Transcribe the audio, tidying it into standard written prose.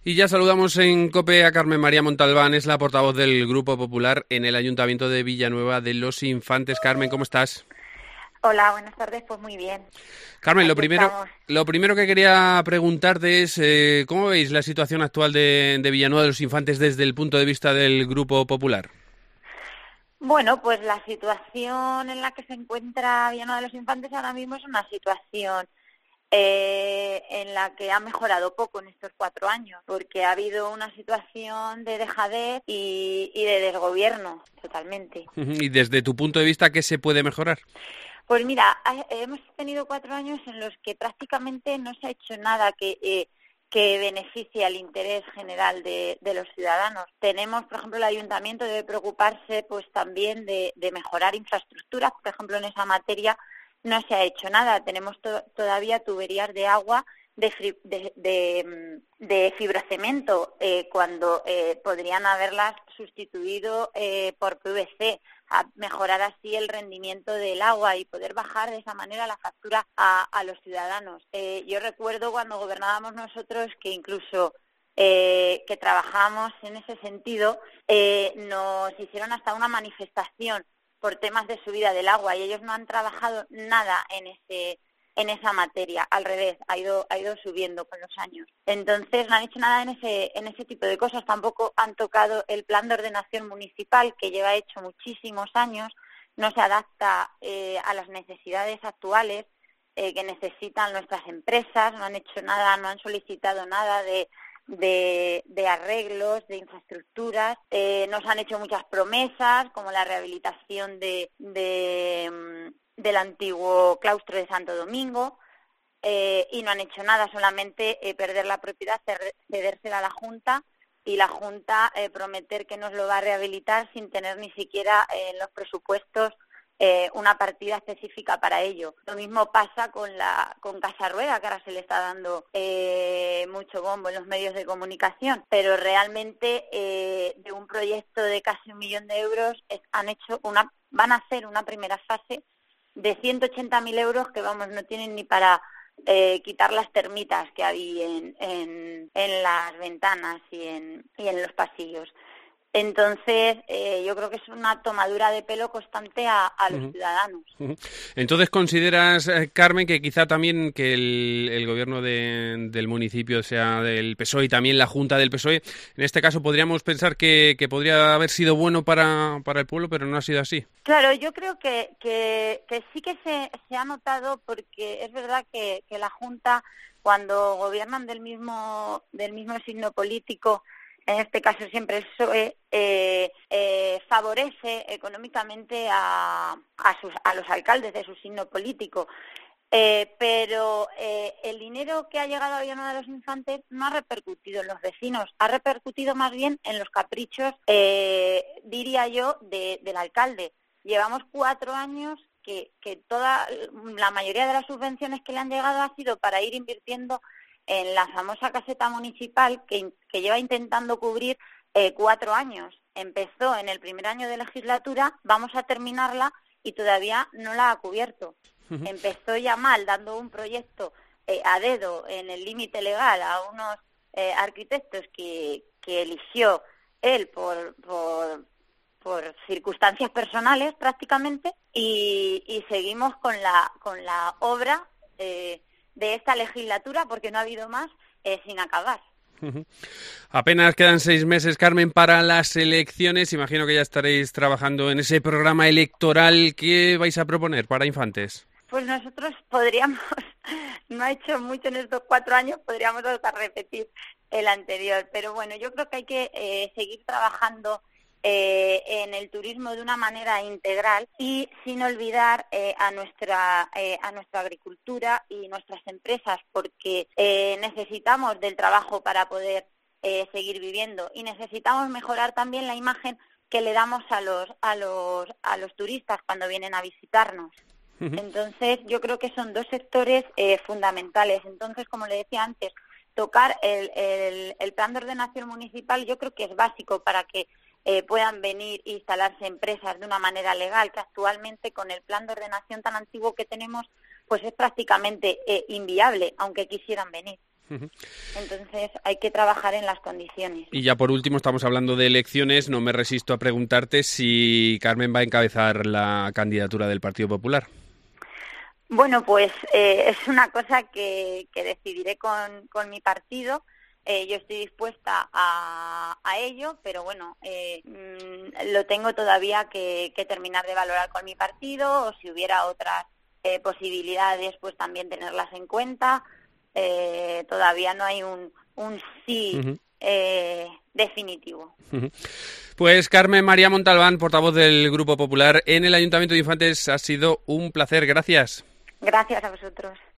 Y ya saludamos en COPE a Carmen María Montalbán, es la portavoz del Grupo Popular en el Ayuntamiento de Villanueva de los Infantes. Carmen, ¿cómo estás? Hola, buenas tardes, pues muy bien. Carmen, lo Aquí primero, estamos. lo primero que quería preguntarte es ¿cómo veis la situación actual de Villanueva de los Infantes desde el punto de vista del Grupo Popular? Bueno, pues la situación en la que se encuentra Villanueva de los Infantes ahora mismo es una situación en la que ha mejorado poco en estos 4 años, porque ha habido una situación de dejadez y de desgobierno, totalmente. Y desde tu punto de vista, ¿qué se puede mejorar? Pues mira, hemos tenido 4 años en los que prácticamente no se ha hecho nada que beneficie al interés general de los ciudadanos. Tenemos, por ejemplo, el ayuntamiento debe preocuparse pues también de mejorar infraestructuras. Por ejemplo, en esa materia no se ha hecho nada. Tenemos todavía tuberías de agua de fibrocemento cuando podrían haberlas sustituido por PVC, a mejorar así el rendimiento del agua y poder bajar de esa manera la factura a los ciudadanos. Yo recuerdo cuando gobernábamos nosotros que incluso que trabajamos en ese sentido, nos hicieron hasta una manifestación por temas de subida del agua y ellos no han trabajado nada en esa materia, al revés, ha ido subiendo con los años. Entonces no han hecho nada en ese tipo de cosas, tampoco han tocado el plan de ordenación municipal que lleva hecho muchísimos años, no se adapta a las necesidades actuales que necesitan nuestras empresas, no han hecho nada, no han solicitado nada de arreglos, de infraestructuras, nos han hecho muchas promesas como la rehabilitación del antiguo claustro de Santo Domingo y no han hecho nada, solamente perder la propiedad, cedérsela a la Junta y la Junta prometer que nos lo va a rehabilitar sin tener ni siquiera en los presupuestos una partida específica para ello. Lo mismo pasa con Casa Rueda, que ahora se le está dando mucho bombo en los medios de comunicación, pero realmente de un proyecto de casi 1 millón de euros van a hacer una primera fase de 180.000 euros que, vamos, no tienen ni para quitar las termitas que había en las ventanas y en los pasillos. Entonces, yo creo que es una tomadura de pelo constante a los Ujú, ciudadanos. ujú. Entonces, ¿consideras, Carmen, que quizá también que el gobierno del municipio sea del PSOE y también la Junta del PSOE, en este caso podríamos pensar que podría haber sido bueno para el pueblo, pero no ha sido así? Claro, yo creo que sí que se ha notado, porque es verdad que la Junta, cuando gobiernan del mismo signo político, en este caso siempre el PSOE, favorece económicamente a los alcaldes de su signo político. Pero el dinero que ha llegado a Villanueva de los Infantes no ha repercutido en los vecinos, ha repercutido más bien en los caprichos, diría yo, del alcalde. Llevamos 4 años que la mayoría de las subvenciones que le han llegado ha sido para ir invirtiendo en la famosa caseta municipal que lleva intentando cubrir 4 años. Empezó en el primer año de legislatura, vamos a terminarla y todavía no la ha cubierto. Empezó ya mal, dando un proyecto a dedo en el límite legal a unos arquitectos que eligió él por circunstancias personales prácticamente y seguimos con la obra de esta legislatura, porque no ha habido más, sin acabar. Ujú. Apenas quedan 6 meses, Carmen, para las elecciones. Imagino que ya estaréis trabajando en ese programa electoral. ¿Qué vais a proponer para infantes? Pues nosotros podríamos, no ha hecho mucho en estos 4 años, podríamos hasta repetir el anterior, pero bueno, yo creo que hay que seguir trabajando en el turismo de una manera integral y sin olvidar a nuestra agricultura y nuestras empresas, porque necesitamos del trabajo para poder seguir viviendo y necesitamos mejorar también la imagen que le damos a los turistas cuando vienen a visitarnos. Entonces, yo creo que son 2 sectores fundamentales. Entonces, como le decía antes, tocar el plan de ordenación municipal yo creo que es básico para que puedan venir e instalarse empresas de una manera legal, que actualmente con el plan de ordenación tan antiguo que tenemos, pues es prácticamente inviable, aunque quisieran venir. Entonces hay que trabajar en las condiciones. Y ya por último, estamos hablando de elecciones, no me resisto a preguntarte si Carmen va a encabezar la candidatura del Partido Popular. Bueno, pues es una cosa que decidiré con mi partido. Yo estoy dispuesta a ello, pero bueno, lo tengo todavía que terminar de valorar con mi partido, o si hubiera otras posibilidades, pues también tenerlas en cuenta. Todavía no hay un sí definitivo. Pues Carmen María Montalbán, portavoz del Grupo Popular en el Ayuntamiento de Infantes, ha sido un placer. Gracias. Gracias a vosotros.